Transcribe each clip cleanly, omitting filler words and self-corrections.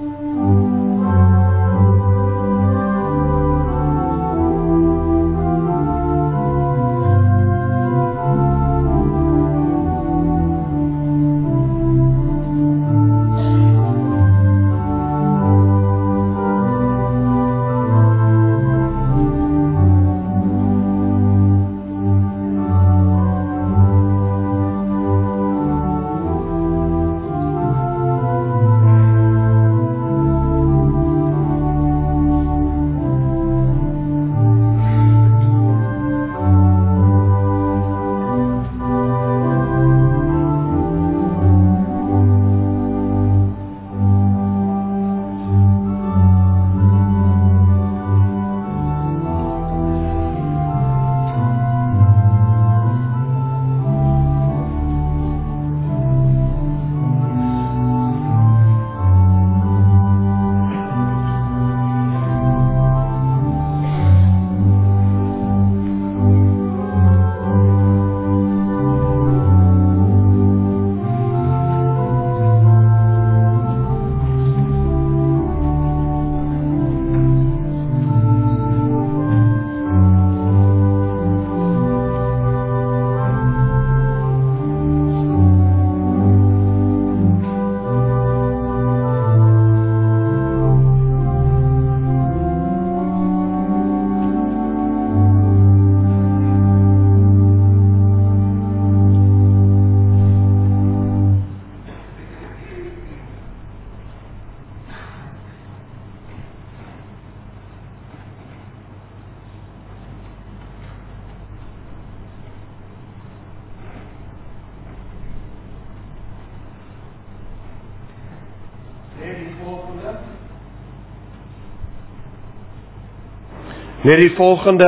Net die volgende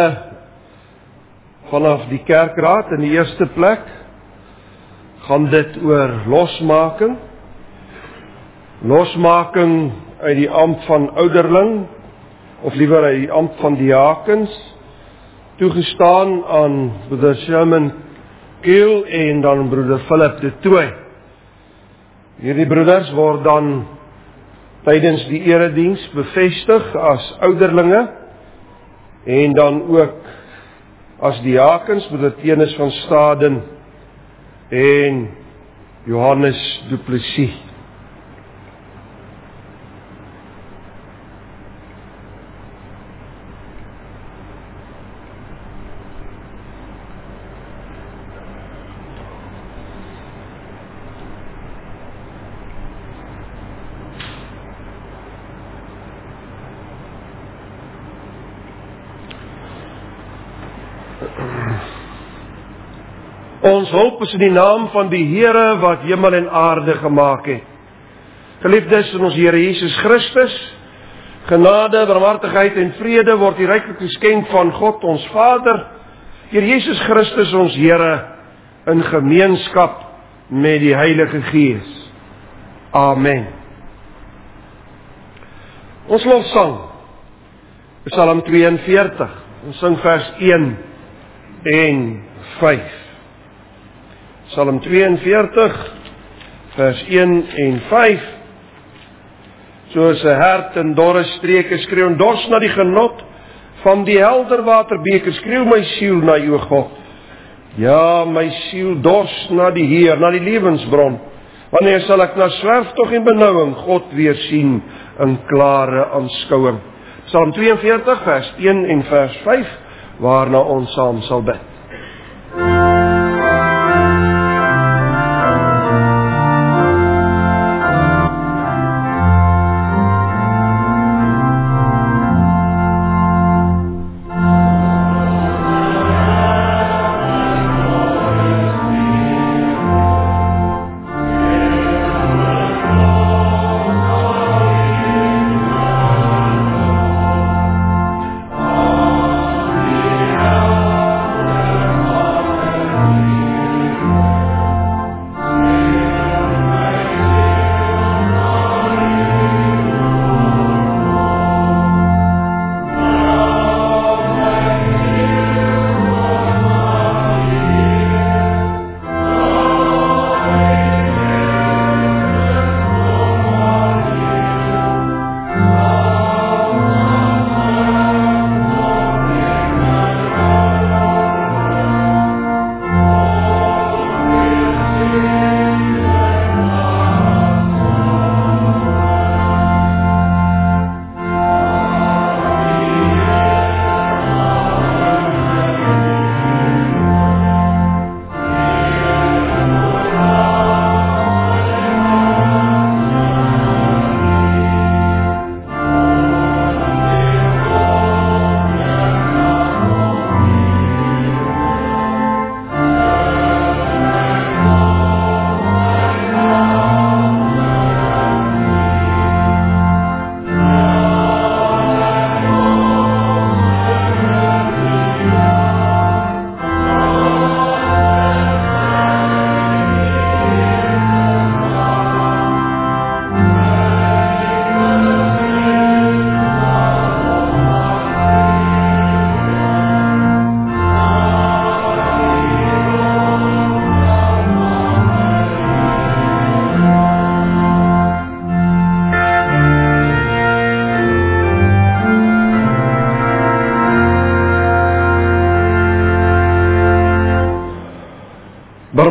vanaf die kerkraad in die eerste plek gaan dit oor losmaking. Losmaking uit die ampt van ouderling, of liewer uit die ampt van diakens, toegestaan aan broeder Sherman Keel en dan broeder Philip de Tooy. Hierdie broeders word dan tydens die erediens bevestig as ouderlinge, en dan ook as diakens, broeder Teenis van Staden en Johannes Du Plessis. Ons hulp is in die naam van die Here wat hemel en aarde gemaak het. Geliefdes in ons Here Jesus Christus, genade, barmhartigheid en vrede word die ryklik geskenk van God ons Vader, deur Jesus Christus ons Here, in gemeenskap met die Heilige Gees. Amen. Ons lofsang, Psalm 42, ons sing vers 1 en 5. Psalm 42, vers 1 en 5. Soos 'n hert in dorre streke skreeu en dors na die genot van die helder waterbeker, skreeu my siel na U God. Ja, my siel dors na die Heer, na die lewensbron. Wanneer sal ek na swerftog en benouing God weer sien in klare aanskouing? Psalm 42, vers 1 en vers 5, waarna ons saam sal bid.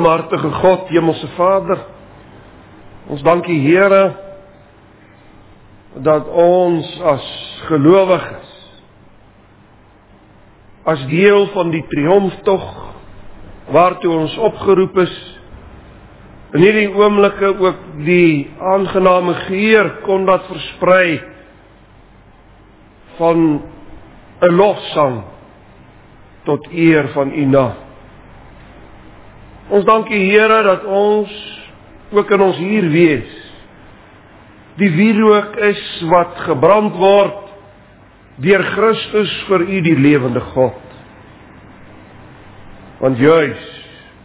barmhartige God, Hemelse Vader, ons dank U, Here, dat ons as gelowiges, as deel van die triomftog, waartoe ons opgeroep is, in hierdie oomblikke ook die aangename geur kon dat versprei van 'n lofsang tot eer van U naam. Ons dank U, Here, dat ons ook in ons hier wees die wierook is wat gebrand word deur Christus vir U, die lewende God. Want juis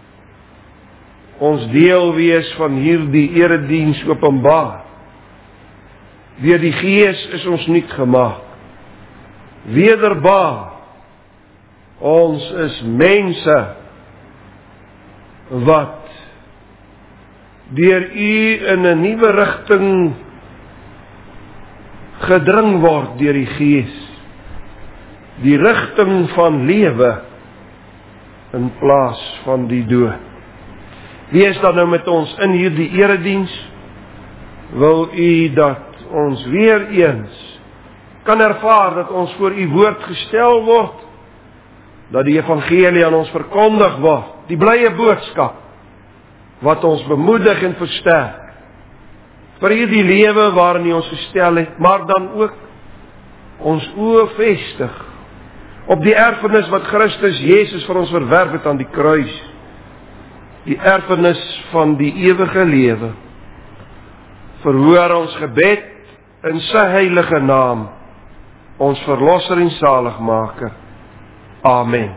ons deel wees van hierdie erediens openbaar. Deur die Gees is ons nuut gemaak. Wederbaar. Ons is mense wat deur U in 'n nuwe rigting gedring word deur die Gees. Die rigting van lewe in plaas van die dood. Wees dan nou met ons in hierdie erediens. Wil U dat ons weer eens kan ervaar dat ons voor U woord gestel word, dat die evangelie aan ons verkondig word, die blye boodskap wat ons bemoedig en versterk vir hierdie lewe waarin U ons gestel het, maar dan ook ons oë vestig op die erfenis wat Christus Jesus vir ons verwerf het aan die kruis, die erfenis van die ewige lewe. Verhoor ons gebed in sy heilige naam, ons verlosser en zaligmaker. Amen.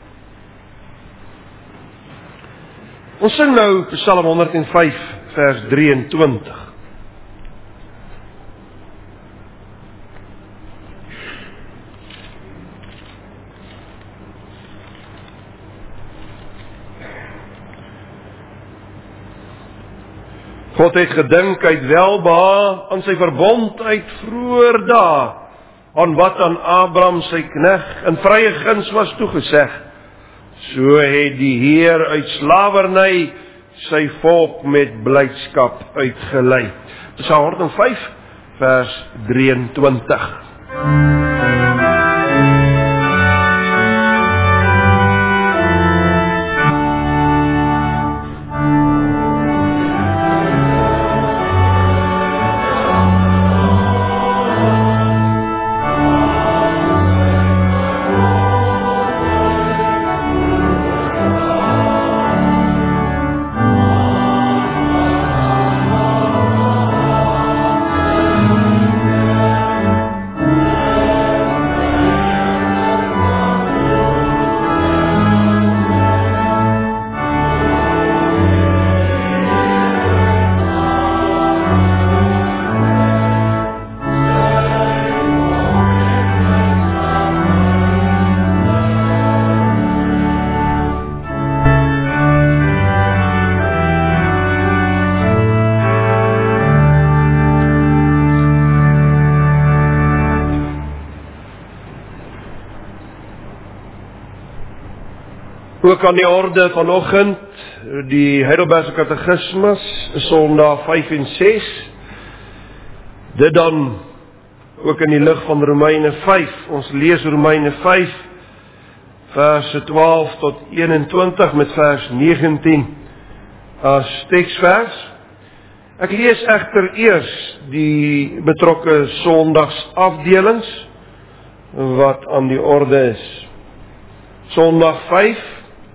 Ons sing nou Psalm 105 vers 23. God het gedink uit welbehae aan sy verbond uit vroeër dae, aan wat aan Abraham sy knegt in vrye guns was toegeseg. So het die Heer uit slawerny sy volk met blydskap uitgelei. Psalm 105 vers 23. Ook aan die orde vanoggend, die Heidelbergse Katekismus, Sondag 5 en 6. Dit dan ook in die lig van Romeine 5. Ons lees Romeine 5, verse 12 tot 21 met vers 19 as teksvers. Ek lees egter eers die betrokke Sondagsafdelings wat aan die orde is. Sondag 5.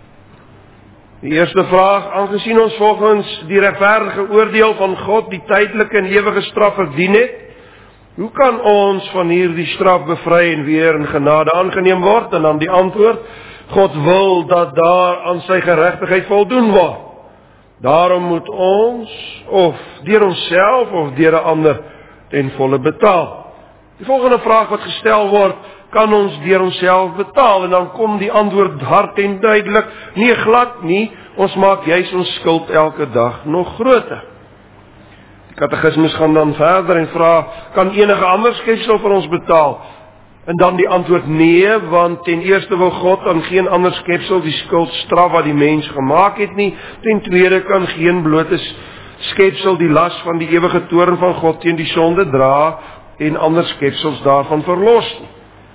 Die eerste vraag, aangesien ons volgens die regverdige oordeel van God die tydelike en ewige straf verdien het, hoe kan ons van hierdie straf bevry en weer in genade aangeneem word? En dan die antwoord, God wil dat daar aan sy geregtigheid voldoen word. Daarom moet ons, of deur onsself of deur 'n ander, ten volle betaal. Die volgende vraag wat gestel word, kan ons deur onsself betaal? En dan kom die antwoord hard en duidelik, nee glad nie, ons maak juis ons skuld elke dag nog groter. Die Katekismus gaan dan verder en vra, kan enige ander skepsel vir ons betaal? En dan die antwoord nee, want ten eerste wil God aan geen ander skepsel die skuld straf wat die mens gemaak het nie. Ten tweede kan geen blote skepsel die las van die ewige toorn van God teen die sonde dra en ander skepsels daarvan verlos nie.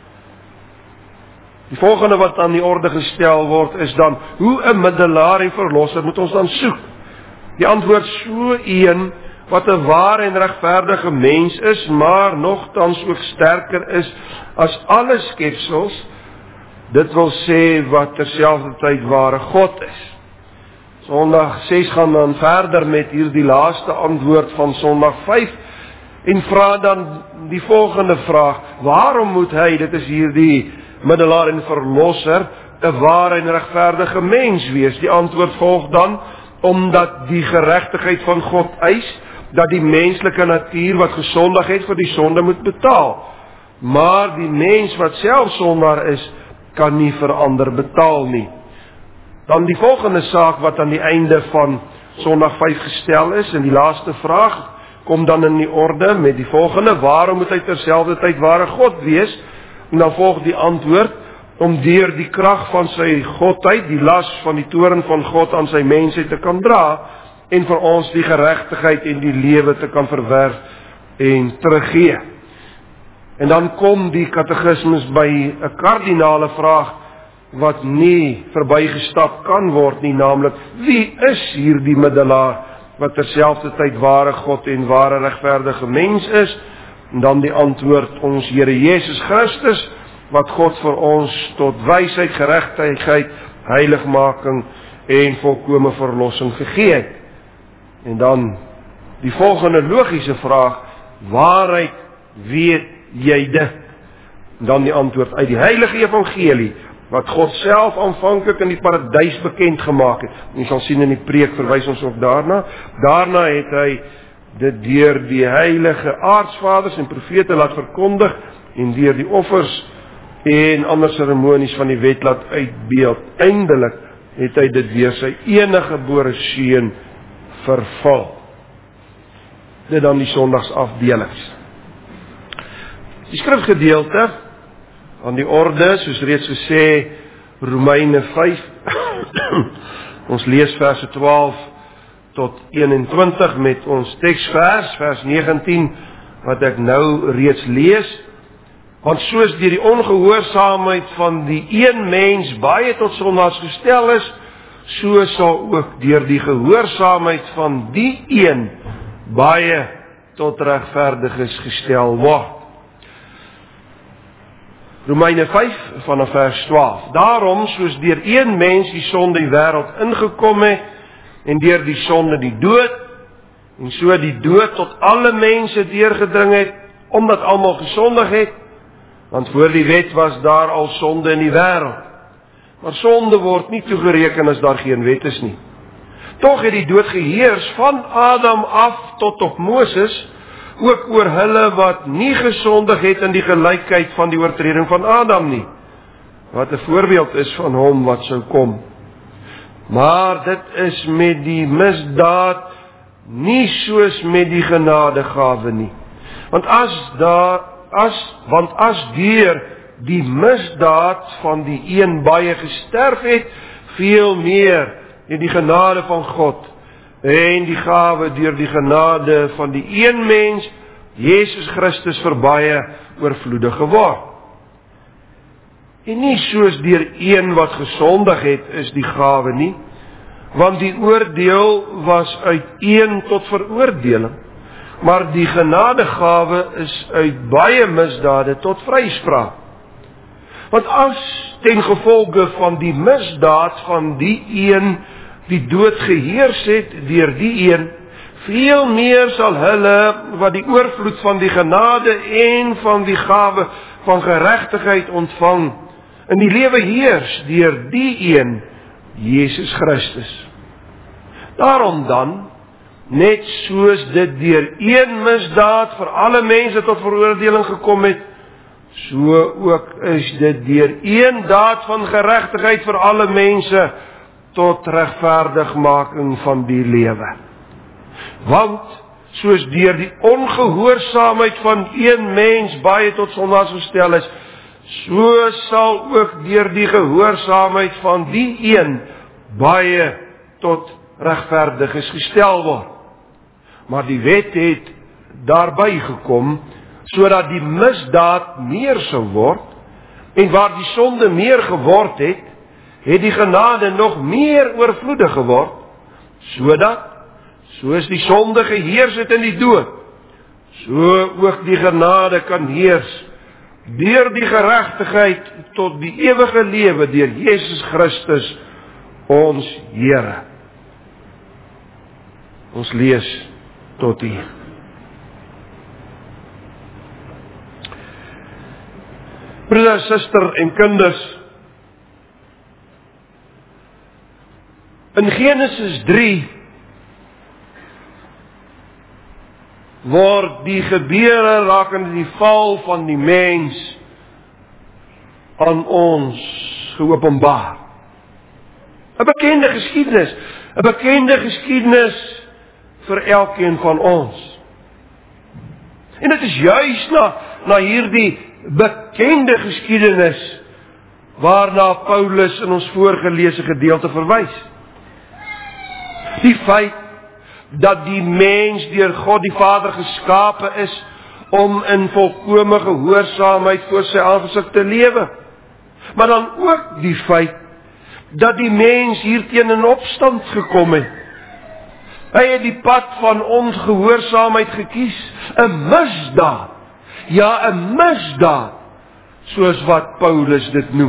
Die volgende wat aan die orde gestel word is dan, hoe 'n middelaar en verlosser moet ons dan soek? Die antwoord, so een wat 'n ware en regverdige mens is, maar nogtans ook sterker is as alle skepsels, dit wil sê wat terselfdertyd ware God is. Sondag 6 gaan dan verder met hierdie laaste antwoord van Sondag 5 en vra dan die volgende vraag, waarom moet hy, dit is hierdie middelaar en verlosser, 'n ware en regverdige mens wees? Die antwoord volg dan, omdat die geregtigheid van God eis, dat die menslike natuur wat gesondig het vir die sonde moet betaal. Maar die mens wat self sondaar is, kan nie vir ander betaal nie. Dan die volgende saak wat aan die einde van Sondag 5 gestel is, en die laaste vraag, kom dan in die orde met die volgende, waarom moet hy terselfdertyd ware God wees? En dan volg die antwoord, om deur die krag van sy godheid, die las van die toorn van God aan sy mensheid te kan dra, en vir ons die geregtigheid en die lewe te kan verwerf en teruggee. En dan kom die katekismus by 'n kardinale vraag, wat nie verbygestap kan word nie, naamlik, wie is hierdie middelaar, wat terselfdertyd ware God en ware regverdige mens is? En dan die antwoord, ons Here Jesus Christus, wat God vir ons tot wysheid, geregtigheid, heiligmaking en volkome verlossing gegee het. En dan die volgende logiese vraag, waaruit weet jy dit? En dan die antwoord, uit die heilige evangelie, wat God self aanvanklik in die paradys bekend gemaak het. En jy sal sien in die preek, verwys ons ook daarna. Daarna het hy dit deur die heilige aartsvaders en profete laat verkondig, en deur die offers en ander seremonies van die wet laat uitbeeld. Eindelik het hy dit deur sy enige gebore seun vervul. Dit dan die sondagsafdelings. Die skrifgedeelte aan die orde, soos reeds gesê, Romeine 5, ons lees verse 12 tot 21 met ons teksvers, vers 19, wat ek nou reeds lees. Want soos deur die ongehoorsaamheid van die een mens baie tot sondaars gestel is, so sal ook deur die gehoorsaamheid van die een baie tot regverdiges gestel word. Romeine 5 vanaf vers 12. Daarom, soos deur een mens die sonde in die wêreld ingekom het, en deur die sonde die dood, en so die dood tot alle mense deurgedring het, omdat almal gesondig het, want voor die wet was daar al sonde in die wêreld. Maar sonde word nie toegereken as daar geen wet is nie. Tog het die dood geheers van Adam af tot op Moses, ook oor hulle wat nie gesondig het in die gelykheid van die oortreding van Adam nie, wat 'n voorbeeld is van hom wat sou kom. Maar dit is met die misdaad nie soos met die genadegawe nie. Want as deur die misdaad van die een baie gesterf het, veel meer in die genade van God en die gawe deur die genade van die een mens, Jesus Christus, vir baie oorvloedig geword. En nie soos deur een wat gesondig het is die gawe nie, want die oordeel was uit een tot veroordeling, maar die genadegawe is uit baie misdade tot vryspraak. Want as ten gevolge van die misdaad van die een die dood geheers het deur die een, veel meer sal hulle wat die oorvloed van die genade en van die gawe van geregtigheid ontvang, in die lewe heers deur die een, Jesus Christus. Daarom dan, net soos dit deur een misdaad vir alle mense tot veroordeling gekom het, so ook is dit deur een daad van geregtigheid vir alle mense tot regverdigmaking van die lewe. Want soos deur die ongehoorsaamheid van een mens baie tot sondaars gestel is, so sal ook deur die gehoorsaamheid van die een baie tot regverdiges gestel word. Maar die wet het daarby gekom, sodat die misdaad meer sou word, en waar die sonde meer geword het, het die genade nog meer oorvloedig geword, sodat, soos die sonde geheers het in die dood, so ook die genade kan heers, deur die geregtigheid tot die ewige lewe, deur Jesus Christus, ons Here. Ons lees tot hier. Broeder, suster en kinders, in Genesis 3 word die gebeure rakende die val van die mens aan ons geopenbaar. 'n bekende geskiedenis vir elkeen van ons. En dit is juis na hierdie bekende geskiedenis waarna Paulus in ons voorgelese gedeelte verwys. Die feit dat die mens deur God die Vader geskape is om in volkome gehoorsaamheid voor sy aangesig te lewe. Maar dan ook die feit dat die mens hierteen in opstand gekom het. Hy het die pad van ongehoorsaamheid gekies, 'n misdaad. Ja, 'n misdaad, soos wat Paulus dit noem.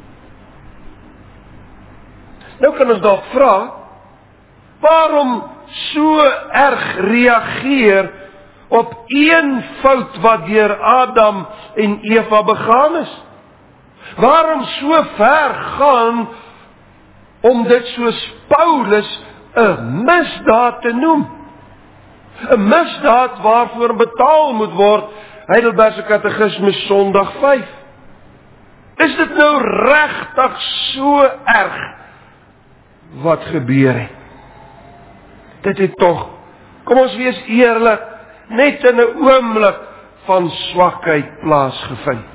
Nou kan ons dalk vra, waarom so erg reageer op een fout wat deur Adam en Eva begaan is? Waarom so ver gaan om dit soos Paulus 'n misdaad te noem? 'n misdaad waarvoor betaal moet word, Heidelbergse Katekismus Sondag 5. Is dit nou regtig so erg wat gebeur het? Dit het tog, kom ons wees eerlik, net in 'n oomblik van swakheid plaasgevind.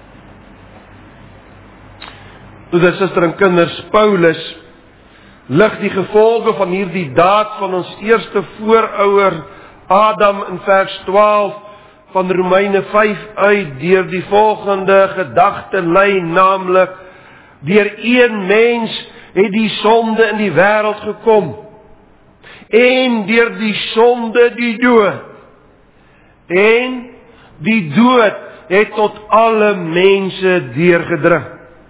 Broeders, susters en kinders, Paulus lig die gevolge van hierdie daad van ons eerste voorouder Adam in vers 12 van Romeine 5 uit deur die volgende gedagtelyn, naamlik: deur een mens het die sonde in die wêreld gekom, en deur die sonde die dood, en die dood het tot alle mense deurgedring.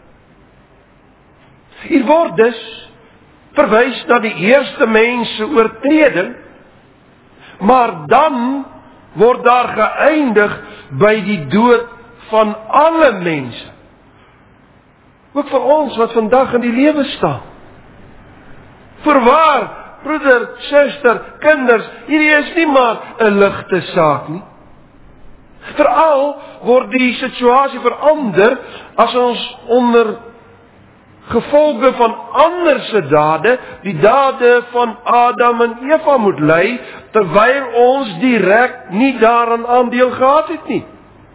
Hier word dus verwys na die eerste mens se oortreding, maar dan word daar geëindig by die dood van alle mense. Ook vir ons wat vandag in die lewe staan. Voorwaar, broeder, suster, kinders, hierdie is nie maar 'n ligte saak nie. Veral word die situasie verander as ons onder gevolge van ander se dade, die dade van Adam en Eva moet ly, terwyl ons direk nie daaraan aandeel gehad het nie.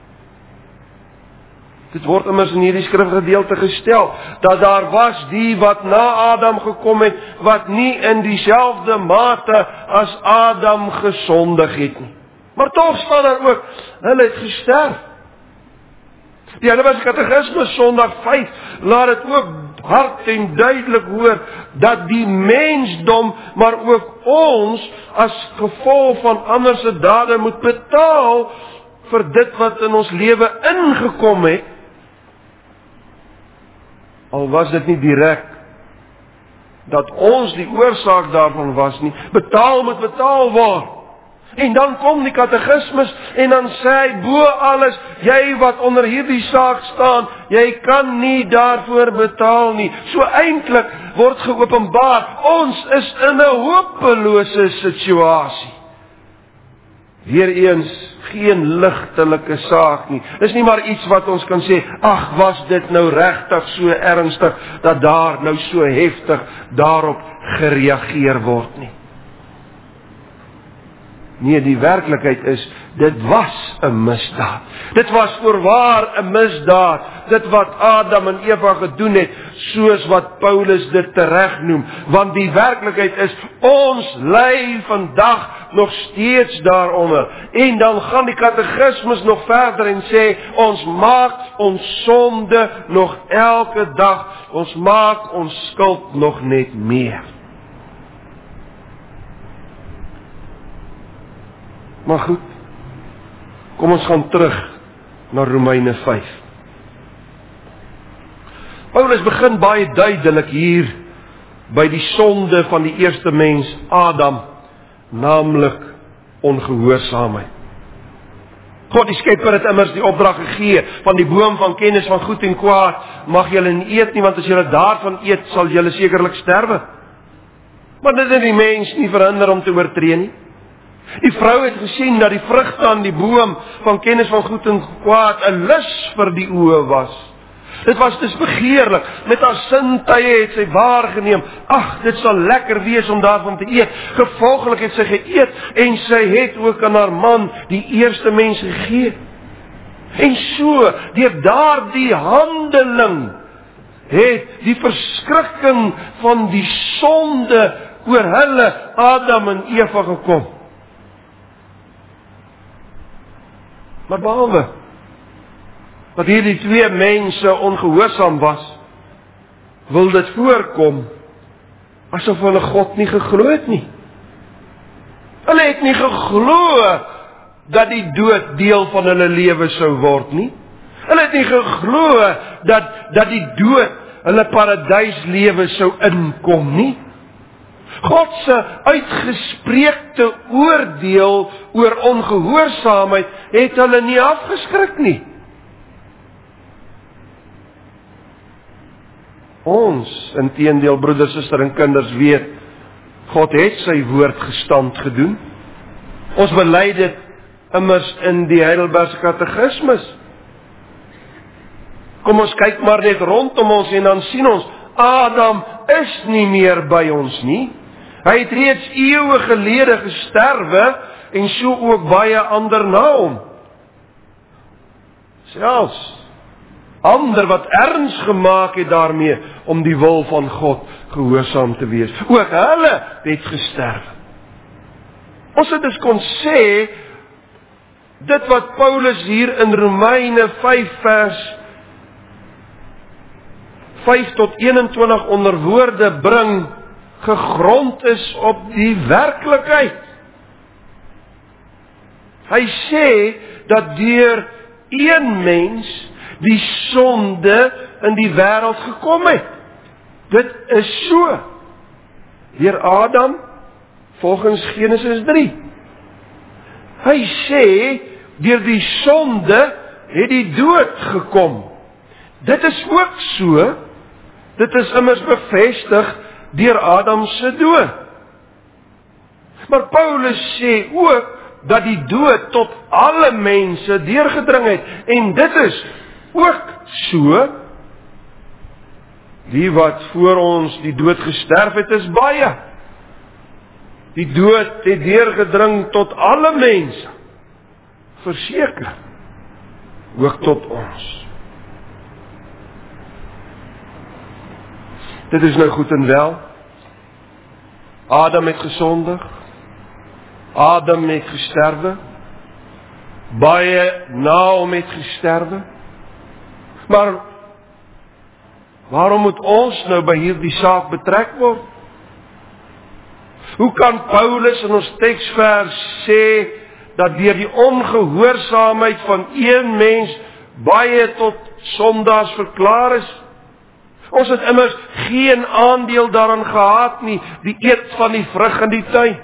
Dit word immers in hierdie skrifgedeelte gestel, dat daar was die wat na Adam gekom het, wat nie in dieselfde mate as Adam gesondig het nie. Maar tog staan daar ook, hulle het gesterf. Die Heidelbergse Katekismus Sondag 5 laat dit ook hard en duidelik hoor, dat die mensdom, maar ook ons, as gevolg van ander se dade moet betaal vir dit wat in ons lewe ingekom het, al was dit nie direk dat ons die oorsaak daarvan was nie. Betaal moet betaal word. En dan kom die katekismus en dan sê hy, bo alles, jy wat onder hierdie saak staan, jy kan nie daarvoor betaal nie. So eintlik word geopenbaar, ons is in 'n hopelose situasie. Weereens geen ligtelike saak nie. Dis nie maar iets wat ons kan sê, ag, was dit nou regtig so ernstig, dat daar nou so heftig daarop gereageer word nie. Nee, die werklikheid is, dit was 'n misdaad. Dit was voorwaar 'n misdaad, dit wat Adam en Eva gedoen het, soos wat Paulus dit tereg noem. Want die werklikheid is, ons ly vandag nog steeds daaronder. En dan gaan die katekismus nog verder en sê, ons maak ons sonde nog elke dag, ons maak ons skuld nog net meer. Maar goed, kom ons gaan terug na Romeine 5. Paulus begin baie duidelik hier by die sonde van die eerste mens, Adam, naamlik ongehoorsaamheid. God die Skepper het immers die opdrag gegee van die boom van kennis van goed en kwaad, mag julle nie eet nie, want as julle daarvan eet, sal julle sekerlik sterwe. Maar dit het die mens nie verhinder om te oortree nie. Die vrou het gesien dat die vrugte aan die boom van kennis van goed en kwaad 'n lus vir die oë was. Dit was dus begeerlik. Met haar sintuie het sy waargeneem, ag, dit sal lekker wees om daarvan te eet. Gevolglik het sy geëet en sy het ook aan haar man, die eerste mens, gegee. En so, deur daardie handeling, het die verskrikking van die sonde oor hulle, Adam en Eva, gekom. Maar behalwe dat hierdie twee mense ongehoorsaam was, wil dit voorkom asof hulle God nie geglo het nie. Hulle het nie geglo dat die dood deel van hulle lewe sou word nie. Hulle het nie geglo dat die dood hulle paradyslewe sou inkom nie. God se uitgespreekte oordeel oor ongehoorsaamheid het hulle nie afgeskrik nie. Ons, inteendeel broeders, susters en kinders, weet, God het sy woord gestand gedoen. Ons bely dit immers in die Heidelbergse katekismus. Kom ons kyk maar net rondom ons en dan sien ons, Adam is nie meer by ons nie. Hy het reeds eeue gelede gesterwe en so ook baie ander na hom. Selfs ander wat erns gemaak het daarmee om die wil van God gehoorsaam te wees. Ook hulle het gesterwe. Ons het dus kon sê, dit wat Paulus hier in Romeine 5 vers 5 tot 21 onder woorde bring, gegrond is op die werklikheid. Hy sê dat deur een mens die sonde in die wêreld gekom het. Dit is so. Deur Adam, volgens Genesis 3. Hy sê, deur die sonde het die dood gekom. Dit is ook so. Dit is immers bevestig deur Adam se dood. Maar Paulus sê ook dat die dood tot alle mense deurgedring het. En dit is ook so. Die wat voor ons die dood gesterf het, is baie. Die dood het deurgedring tot alle mense. Verseker. Ook tot ons. Dit is nou goed en wel. Adam het gesondig. Adam het gesterwe. Baie na hom het gesterwe. Maar waarom moet ons nou by hierdie saak betrek word? Hoe kan Paulus in ons teksvers sê dat deur die ongehoorsaamheid van een mens baie tot sondaars verklaar is? Ons het immers geen aandeel daaraan gehad nie, die eet van die vrug in die tuin.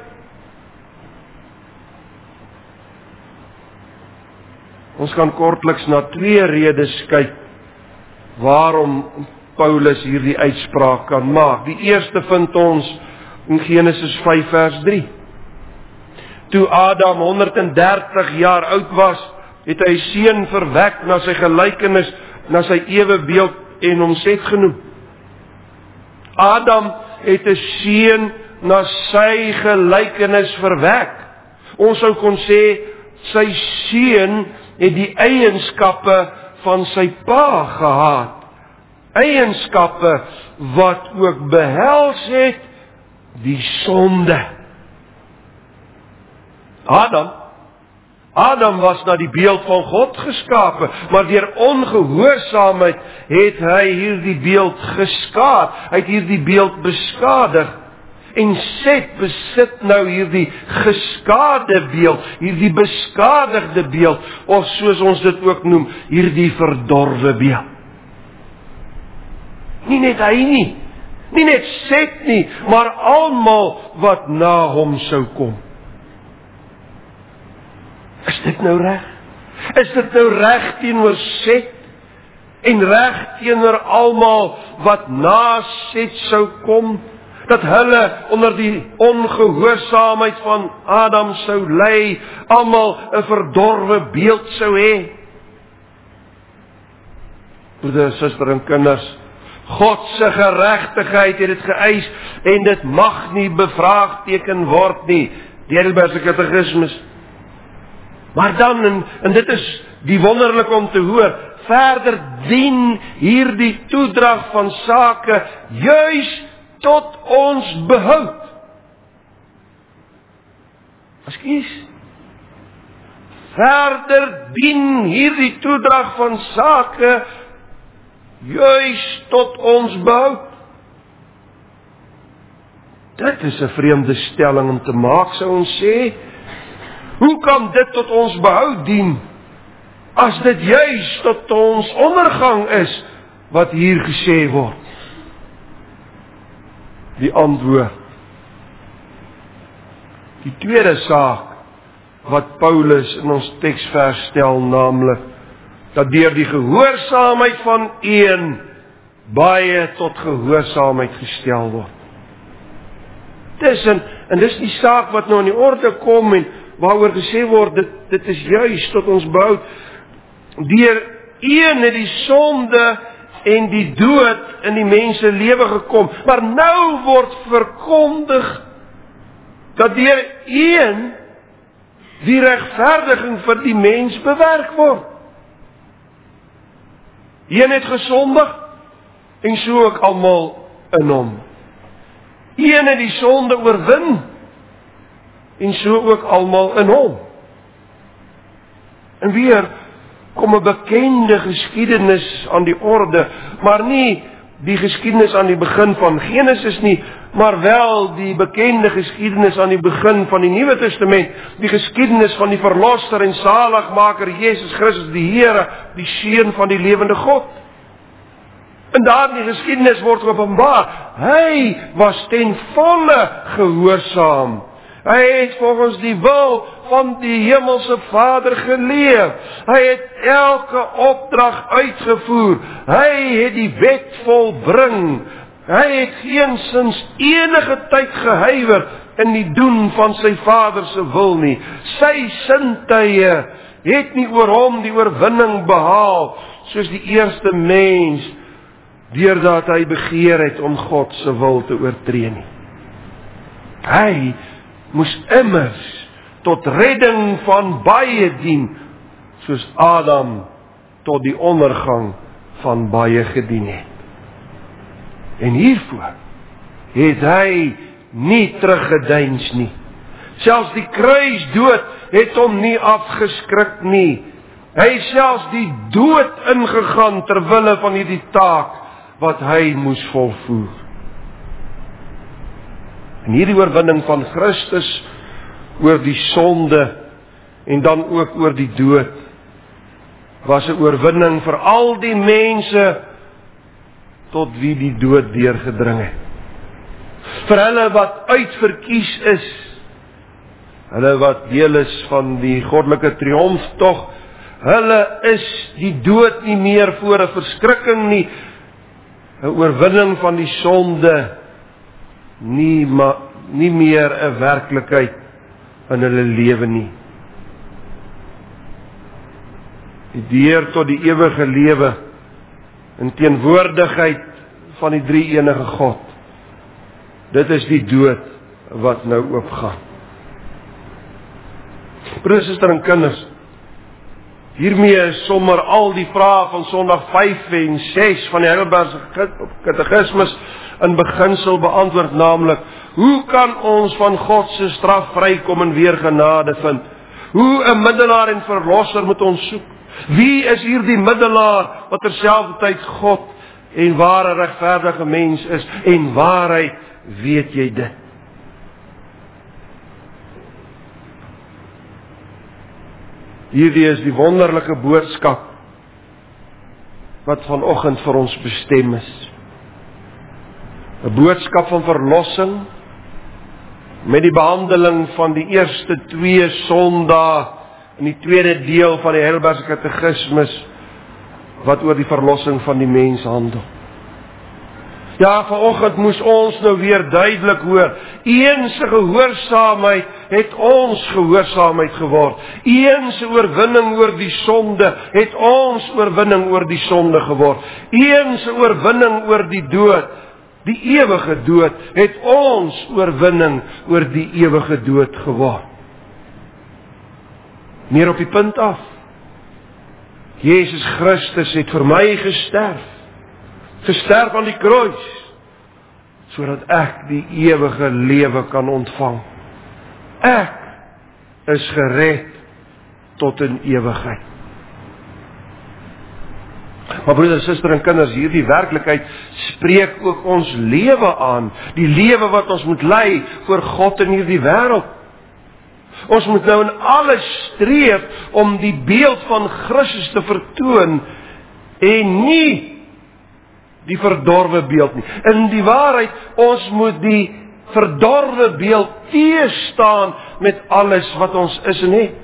Ons kan kortliks na twee redes kyk waarom Paulus hierdie uitspraak kan maak. Die eerste vind ons in Genesis 5 vers 3. Toe Adam 130 jaar oud was, het hy 'n seun verwek na sy gelykenis, na sy ewebeeld en hom Set genoem. Adam het 'n seun na sy gelykenis verwek. Ons sou kon sê, sy seun het die eienskappe van sy pa gehad. Eienskappe wat ook behels het die sonde. Adam was na die beeld van God geskape, maar deur ongehoorsaamheid het hy hierdie beeld geskaad. Hy het hierdie beeld beskadig. En Set besit nou hierdie geskaade beeld, hierdie beskadigde beeld, of soos ons dit ook noem, hierdie verdorwe beeld. Nie net hy nie, nie net Set nie, maar almal wat na hom sou kom. Is dit nou reg? Is dit nou reg teenoor Set en reg teenoor almal wat na Set sou kom, dat hulle onder die ongehoorsaamheid van Adam sou ly, almal 'n verdorwe beeld sou hê? Broeders, susters en kinders, God se geregtigheid het dit geëis en dit mag nie bevraagteken word nie deur die Heidelbergse Katekismus. Maar dan, en dit is die wonderlik om te hoor, verder dien hierdie toedrag van sake juis tot ons behoud. Ekskuus. Verder dien hierdie toedrag van sake juis tot ons behoud. Dit is 'n vreemde stelling om te maak, sou ons sê. Hoe kan dit tot ons behoud dien, as dit juis tot ons ondergang is, wat hier gesê word? Die antwoord. Die tweede saak, wat Paulus in ons teksvers stel, naamlik, dat deur die gehoorsaamheid van een, baie tot gehoorsaamheid gestel word. En dis die saak wat nou in die orde kom, en waaroor gesê word, dit is juis tot ons behoud. Deur een het die sonde en die dood in die mense lewe gekom, maar nou word verkondig dat deur een die regverdiging vir die mens bewerk word. Een het gesondig en so ook almal in hom. Een het die sonde oorwin en so ook almal in hom. En weer kom 'n bekende geskiedenis aan die orde, maar nie die geskiedenis aan die begin van Genesis nie, maar wel die bekende geskiedenis aan die begin van die Nuwe Testament, die geskiedenis van die verlosser en saligmaker Jesus Christus, die Here, die Seun van die lewende God. In daardie geskiedenis word geopenbaar, hy was ten volle gehoorsaam. Hy het volgens die wil van die hemelse Vader geleef. Hy het elke opdrag uitgevoer. Hy het die wet volbring. Hy het geensins enige tyd gehuiwer in die doen van sy Vader se wil nie. Sy sintuie het nie oor hom die oorwinning behaal, soos die eerste mens, deurdat hy begeer het om God se wil te oortree nie. Hy moes immers tot redding van baie dien, soos Adam tot die ondergang van baie gedien het. En hiervoor het hy nie teruggedeins nie. Selfs die kruisdood het hom nie afgeskrik nie. Hy het selfs die dood ingegaan ter wille van hierdie taak wat hy moes volvoer. En hierdie oorwinning van Christus oor die sonde en dan ook oor die dood was 'n oorwinning vir al die mense tot wie die dood deurgedring het. Vir hulle wat uitverkies is, hulle wat deel is van die goddelike triomftog, hulle is die dood nie meer voor 'n verskrikking nie, 'n oorwinning van die sonde nie meer 'n werklikheid in hulle lewe nie. Die deur tot die ewige lewe in teenwoordigheid van die drie enige God. Dit is die dood wat nou oopgaan. Broers, susters en kinders, hiermee is sommer al die vrae van Sondag 5 en 6 van die Heidelbergse Katekismus in beginsel beantwoord, naamlik, hoe kan ons van God se straf vrykom en weer genade vind? Hoe 'n middelaar en verlosser moet ons soek? Wie is hierdie middelaar wat terselfdertyd God en ware regverdige mens is? En waaruit weet jy dit? Hierdie is die wonderlike boodskap wat vanoggend vir ons bestem is. 'n boodskap van verlossing met die behandeling van die eerste 2 sondae in die tweede deel van die Heidelbergse Katekismus wat oor die verlossing van die mens handel. Ja, vanoggend moes ons nou weer duidelik hoor, een se gehoorsaamheid het ons gehoorsaamheid geword. Een se oorwinning oor die sonde het ons oorwinning oor die sonde geword. Een se oorwinning oor die dood, die ewige dood, het ons oorwinning oor die ewige dood geword. Meer op die punt af. Jesus Christus het vir my gesterf aan die kruis, sodat ek die ewige lewe kan ontvang. Ek is gered tot in ewigheid. Maar broeders, susters en kinders, hierdie werklikheid spreek ook ons lewe aan, die lewe wat ons moet lei voor God in hierdie wêreld. Ons moet nou in alles streef om die beeld van Christus te vertoon en nie die verdorwe beeld nie. In die waarheid, ons moet die verdorwe beeld teëstaan met alles wat ons is en het.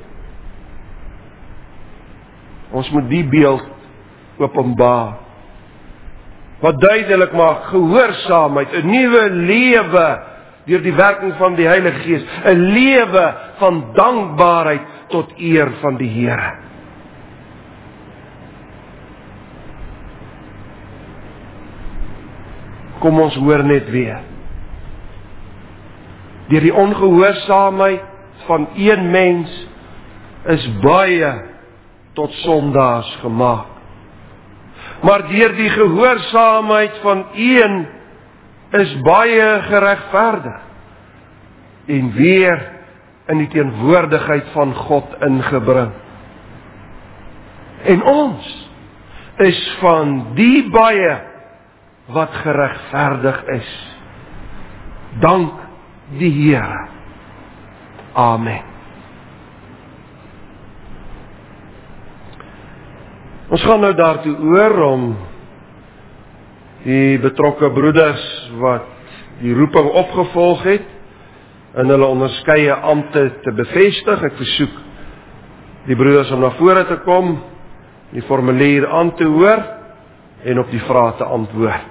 Ons moet die beeld openbaar, wat duidelik maak gehoorsaamheid, 'n nuwe lewe deur die werking van die Heilige Gees, 'n lewe van dankbaarheid tot eer van die Here. Kom ons hoor net weer. Deur die ongehoorsaamheid van een mens is baie tot sondaars gemaak. Maar deur die gehoorsaamheid van een is baie geregverdig en weer in die teenwoordigheid van God ingebring. En ons is van die baie wat geregverdig is. Dank die Here. Amen. Ons gaan nou daartoe oor om die betrokke broeders wat die roeping opgevolg het in hulle onderskeie ampte te bevestig. Ek versoek die broeders om na vore te kom, die formulier aan te hoor en op die vrae te antwoord.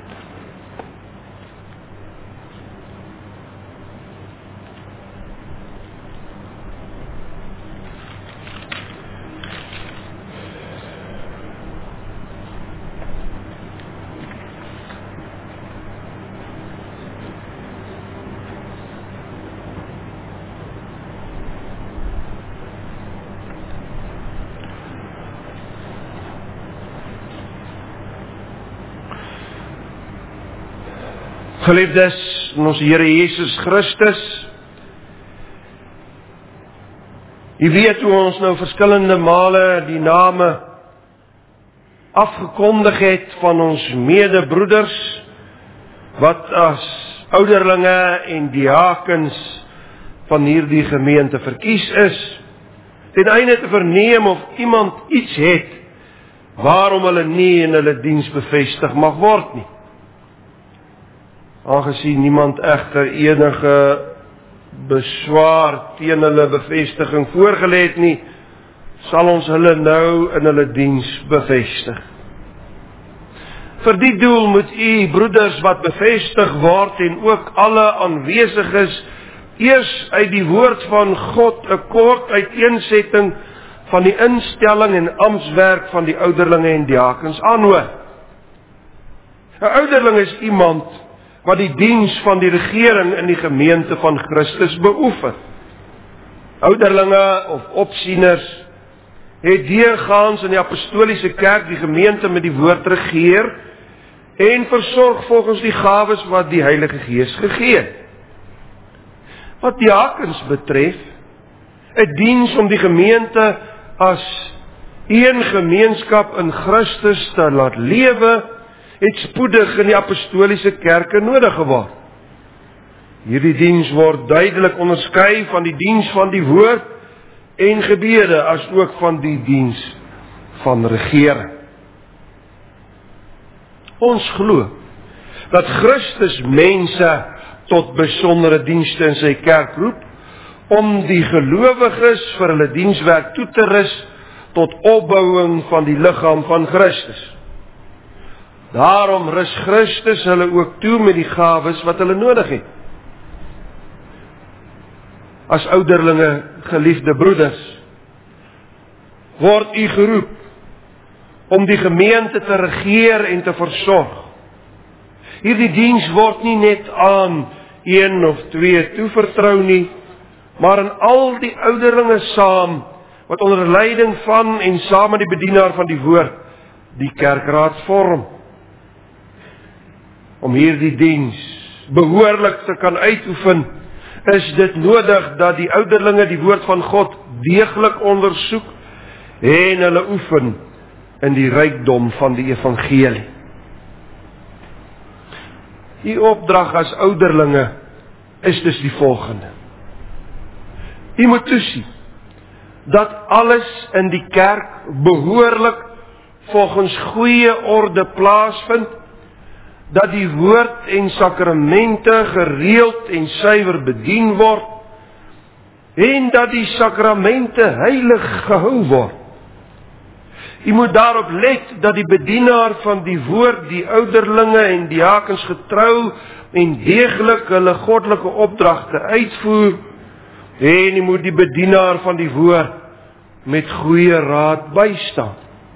Geliefdes in ons Here Jesus Christus, u weet hoe ons nou verskillende male die name afgekondig het van ons medebroeders, wat as ouderlinge en diakens van hierdie gemeente verkies is, ten einde te verneem of iemand iets het, waarom hulle nie in hulle diens bevestig mag word nie. Aangesien niemand egter enige beswaar teen hulle bevestiging voorgelê het nie, sal ons hulle nou in hulle diens bevestig. Vir die doel moet u broeders wat bevestig word en ook alle aanwesiges eers uit die woord van God 'n kort uiteensetting van die instelling en amptswerk van die ouderlinge en diakens aanhoor. 'n Ouderling is iemand wat die diens van die regering in die gemeente van Christus beoefen. Ouderlinge of opsieners het deurgaans in die apostoliese kerk die gemeente met die woord regeer en versorg volgens die gawes wat die Heilige Gees gegee het. Wat diakens betref, 'n diens om die gemeente as een gemeenskap in Christus te laat lewe, het spoedig in die apostoliese kerke nodig geword. Hierdie diens word duidelik onderskei van die diens van die woord en gebede, as ook van die diens van regering. Ons glo dat Christus mense tot besondere dienste in sy kerk roep, om die gelowiges vir hulle dienswerk toe te rus tot opbouing van die liggaam van Christus. Daarom rus Christus hulle ook toe met die gawes wat hulle nodig het. As ouderlinge, geliefde broeders, word u geroep om die gemeente te regeer en te versorg. Hierdie diens word nie net aan 1 of 2 toevertrou nie, maar aan al die ouderlinge saam, wat onder leiding van en saam met die bedienaar van die woord, die kerkraad vorm. Om hierdie diens behoorlik te kan uitoefen, is dit nodig dat die ouderlinge die woord van God deeglik ondersoek en hulle oefen in die rykdom van die evangelie. Die opdrag as ouderlinge is dus die volgende. U moet toesien dat alles in die kerk behoorlik volgens goeie orde plaasvind, dat die woord en sakramente gereeld en suiwer bedien word, en dat die sakramente heilig gehou word. U moet daarop let dat die bedienaar van die woord, die ouderlinge en diakens getrou en deeglik hulle goddelike opdragte uitvoer, en u moet die bedienaar van die woord met goeie raad bystaan.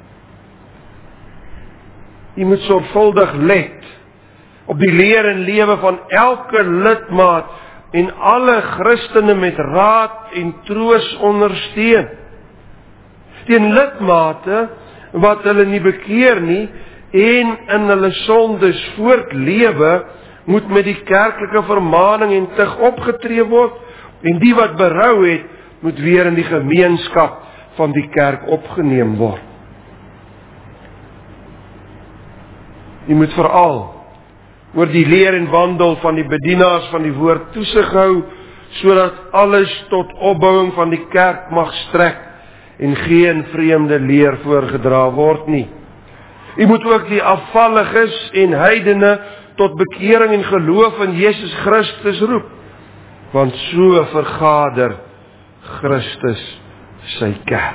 U moet sorgvuldig let op die leer en lewe van elke lidmaat en alle Christene met raad en troos ondersteun. Teen lidmate wat hulle nie bekeer nie en in hulle sondes voortlewe, moet met die kerklike vermaning en tug opgetree word, en die wat berou het, moet weer in die gemeenskap van die kerk opgeneem word. U moet veral oor die leer en wandel van die bedienaars van die woord toesig hou, sodat alles tot opbouing van die kerk mag strek en geen vreemde leer voorgedra word nie. U moet ook die afvalliges en heidene tot bekering en geloof in Jesus Christus roep, want so vergader Christus sy kerk.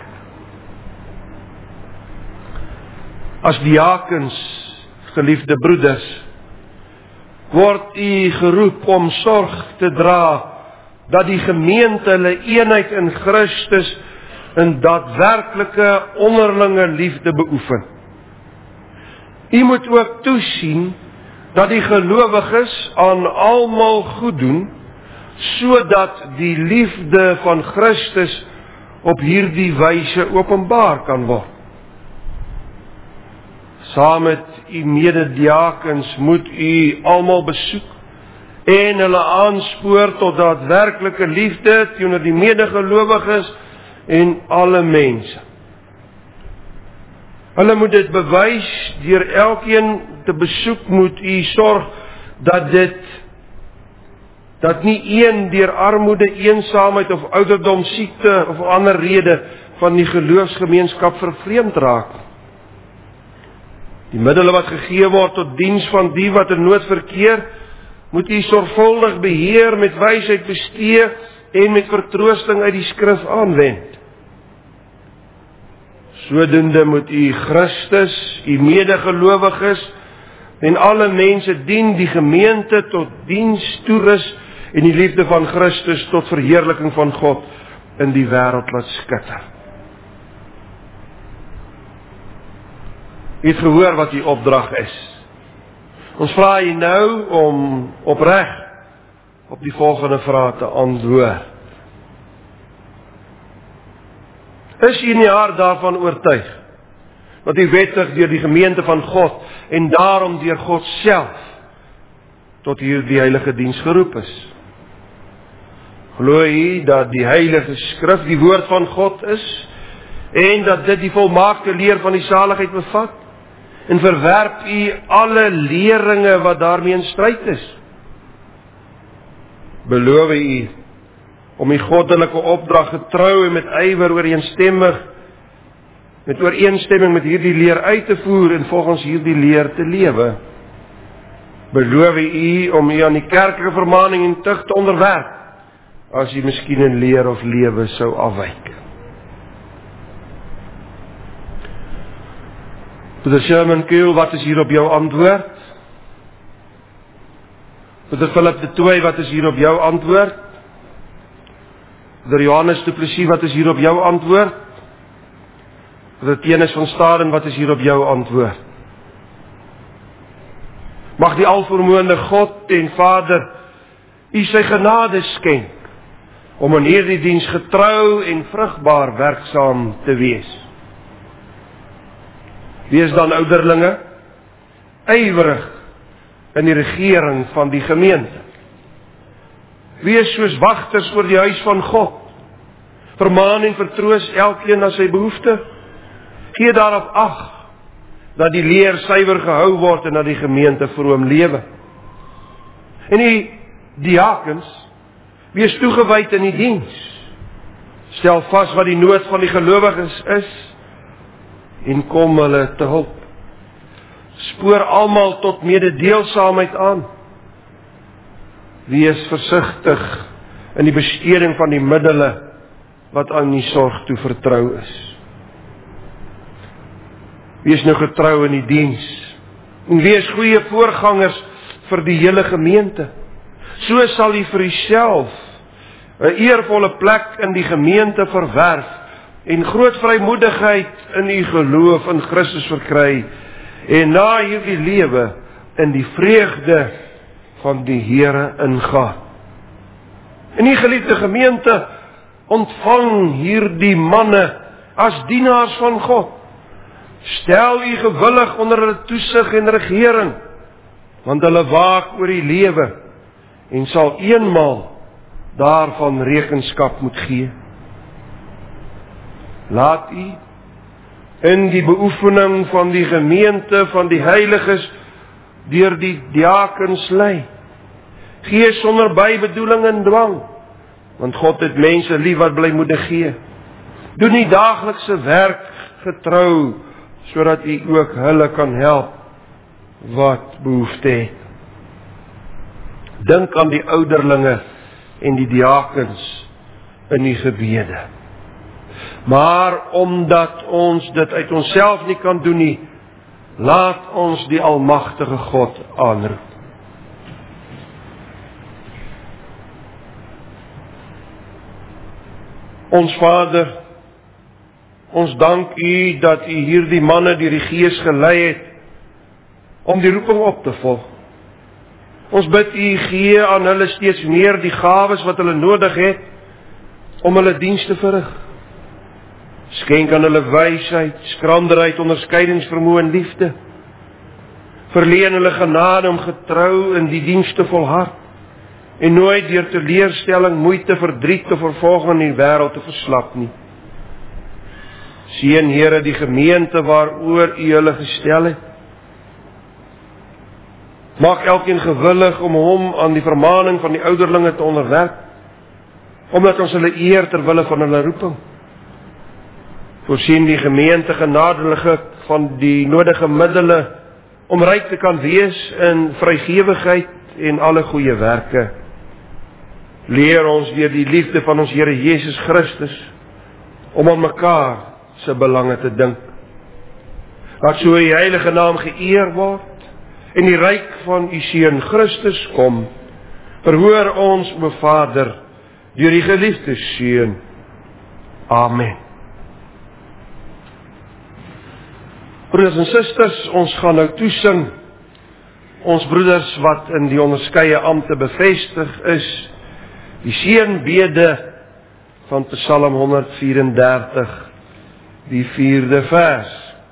As diakens, geliefde broeders, word u geroep om sorg te dra dat die gemeente hulle eenheid in Christus in daadwerklike onderlinge liefde beoefen. U moet ook toesien dat die gelowiges aan almal goed doen, sodat die liefde van Christus op hierdie wyse openbaar kan word. Saam met u medediakens moet u almal besoek en hulle aanspoor tot daadwerklike liefde teenoor die medegelowiges en alle mense. Hulle moet dit bewys deur elkeen te besoek, moet u sorg dat nie een deur armoede, eensaamheid of ouderdom, siekte of ander rede van die geloofsgemeenskap vervreemd raak. Die middele wat gegee word tot diens van die wat in nood verkeer, moet u sorgvuldig beheer, met wysheid bestee en met vertroosting uit die skrif aanwend. Sodoende moet u Christus, u medegelowiges en alle mense dien, die gemeente tot diens toerus en die liefde van Christus tot verheerliking van God in die wêreld laat skitter. U het gehoor wat die opdrag is. Ons vra u nou om opreg op die volgende vrae te antwoord. Is u in die hart daarvan oortuig, dat u wettig deur die gemeente van God, en daarom deur God self, tot hierdie heilige diens geroep is? Glo u dat die heilige skrif die woord van God is, en dat dit die volmaakte leer van die saligheid bevat? En verwerp u alle leringe wat daarmee in stryd is? Beloof u om die goddelike opdrag getrou en met ywer ooreenstemming met hierdie leer uit te voer en volgens hierdie leer te lewe? Beloof u om u aan die kerklike vermaning en tug te onderwerp, as u miskien in leer of lewe sou afwyk? Broeder Sherman Kuhl, wat is hier op jou antwoord? Broeder Philip de Tooy, wat is hier op jou antwoord? Broeder Johannes du Plessis, wat is hier op jou antwoord? Broeder Teenis van Staden, wat is hier op jou antwoord? Mag die alvermoënde God en Vader u sy genade skenk, om in hierdie diens getrou en vrugbaar werksaam te wees. Wees dan ouderlinge, ywerig in die regering van die gemeente. Wees soos wagters oor die huis van God. Vermaan en vertroos elkeen na sy behoefte. Gee daarop ag, dat die leer suiwer gehou word en dat die gemeente vroom lewe. En die diakens, wees toegewyd in die diens. Stel vas wat die nood van die gelowiges is, en kom hulle te hulp. Spoor almal tot mededeelsaamheid aan. Wees versigtig in die besteding van die middele wat aan die sorg toe vertrou is. Wees nou getrou in die diens, en wees goeie voorgangers vir die hele gemeente. So sal u vir uself 'n eervolle plek in die gemeente verwerf, en groot vrymoedigheid in u geloof in Christus verkry, en na hierdie lewe in die vreugde van die Here ingaan. En die geliefde gemeente, ontvang hierdie manne as dienaars van God. Stel u gewillig onder hulle toesig en regering, want hulle waak oor die lewe, en sal eenmaal daarvan rekenskap moet gee. Laat u in die beoefening van die gemeente van die heiliges deur die diakens lei. Gee sonder bybedoeling en dwang, want God het mense lief wat blymoedig gee. Doen die daaglikse werk getrou, sodat u ook hulle kan help wat behoefte het. Dink aan die ouderlinge en die diakens in die gebede. Maar omdat ons dit uit onsself nie kan doen nie, laat ons die almagtige God aanroep. Ons Vader, ons dank u dat u hierdie manne deur die Gees gelei het om die roeping op te volg. Ons bid u, gee aan hulle steeds meer die gawes wat hulle nodig het om hulle diens te verrig. Skenk aan hulle wysheid, skranderheid, onderskeidingsvermoë en liefde. Verleen hulle genade om getrou in die diens te volhard en nooit deur teleurstelling, moeite, verdriet of vervolging in die wêreld te verslap nie. Seën Here die gemeente waaroor u hulle gestel het. Maak elkeen gewillig om hom aan die vermaning van die ouderlinge te onderwerp, omdat ons hulle eer ter wille van hulle roeping. Voorsien die gemeente genadiglik van die nodige middele om ryk te kan wees in vrygewigheid en alle goeie werke. Leer ons deur die liefde van ons Here Jesus Christus om aan mekaar se belange te dink. Laat so u heilige naam geëer word en die ryk van u Seun Christus kom. Verhoor ons, o Vader, deur die geliefde Seun. Amen. Broeders en susters, ons gaan nou toesing. Ons broeders wat in die onderskeie ampte bevestig is, die seënbede van Psalm 134 die 4de vers.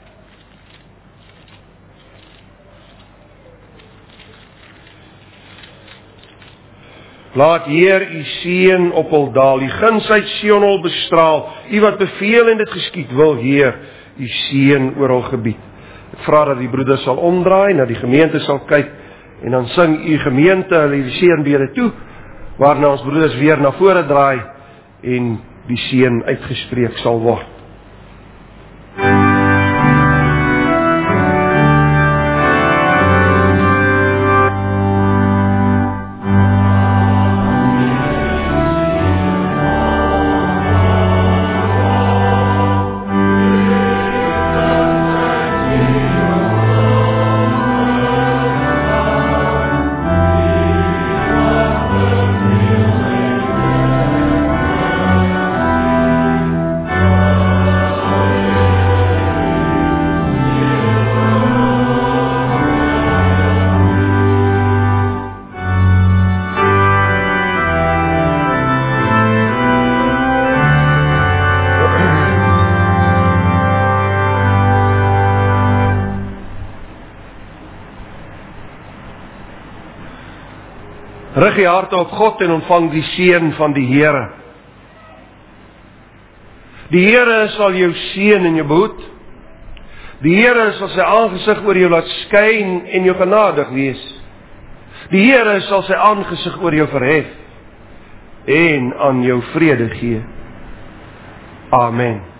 Laat Heer u seën op hul daal, die guns uit Sion hul bestraal, u wat beveel en dit geskied, wil Heer u seën oor hul gebied. Ek vra dat die broeders sal omdraai, na die gemeente sal kyk, en dan sing u gemeente hulle die seënbede toe, waarna ons broeders weer na vore draai, en die seën uitgespreek sal word. Rig je harte op God en ontvang die seën van die Here. Die Here sal jou seën en jou behoed. Die Here sal sy aangesig oor jou laat skyn en jou genadig wees. Die Here sal sy aangesig oor jou verhef en aan jou vrede gee. Amen.